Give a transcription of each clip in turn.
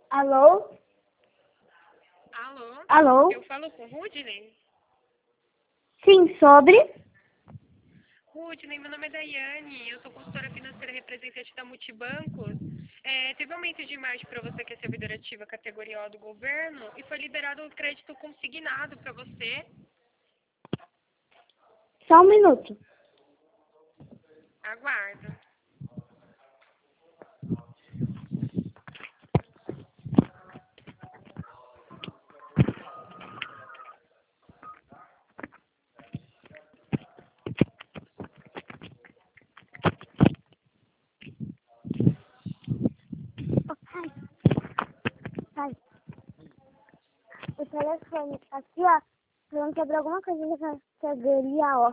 Alô? Alô? Alô? Eu falo com Rudney? Sim, sobre? Rudney, meu nome é Daiane, eu sou consultora financeira representante da Multibancos. Teve aumento de margem para você que é servidora ativa categoria O do governo e foi liberado o crédito consignado para você. Só um minuto. Aguardo. Ai. O telefone aqui, ó, falando sobre alguma coisa da categoria ó.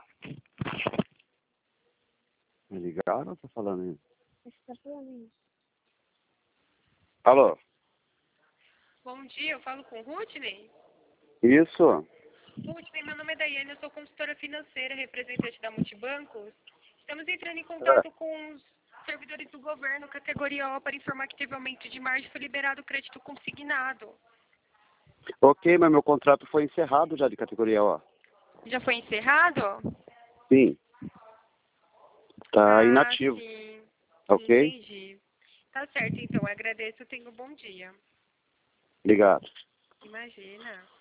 Me ligaram ou tô falando isso? Você tá falando isso? Alô? Bom dia, eu falo com Rudney? Isso? Rudney, meu nome é Daiane, eu sou consultora financeira representante da Multibancos. Estamos entrando em contato com os servidores do governo categoria O para informar que teve aumento de margem e foi liberado o crédito consignado. Ok, mas meu contrato foi encerrado já de categoria O. Já foi encerrado? Sim. Tá inativo. Sim. Ok? Entendi. Tá certo, então. Agradeço. Tenha um bom dia. Obrigado. Imagina.